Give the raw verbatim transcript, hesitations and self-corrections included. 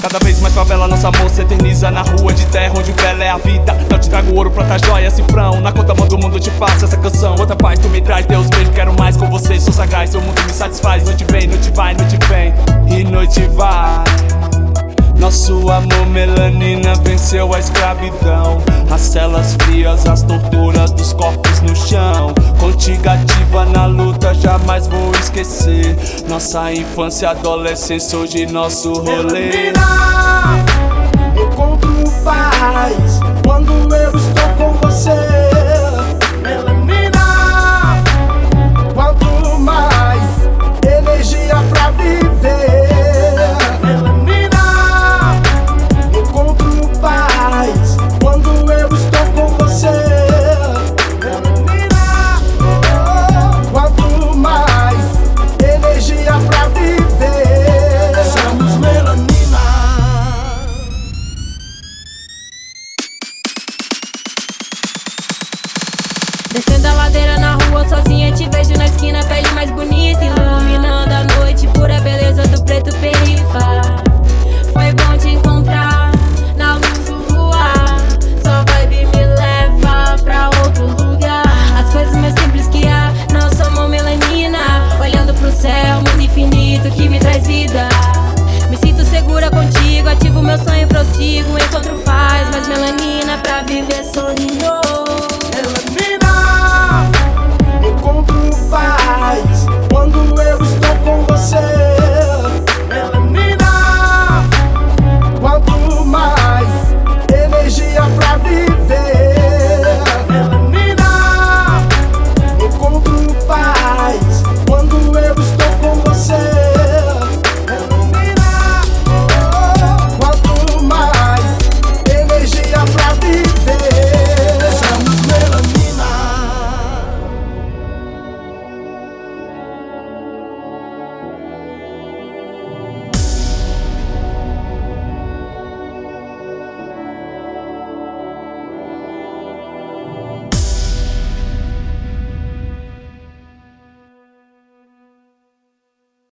Cada vez mais favela, nosso amor se eterniza na rua de terra, onde o vela é a vida. Não te trago ouro, prata, joia, cifrão. Na conta mão do mundo te faço essa canção. Outra paz tu me traz, Deus beijo, quero mais com você. Sou sagaz, seu mundo me satisfaz. Noite vem, noite vai, noite vem e noite vai. Nosso amor melanina venceu a escravidão. As celas frias, as torturas dos corpos no chão. Contigo ativa na luta, jamais vou esquecer. Nossa infância, adolescência, hoje nosso rolê. Melanina, encontro paz.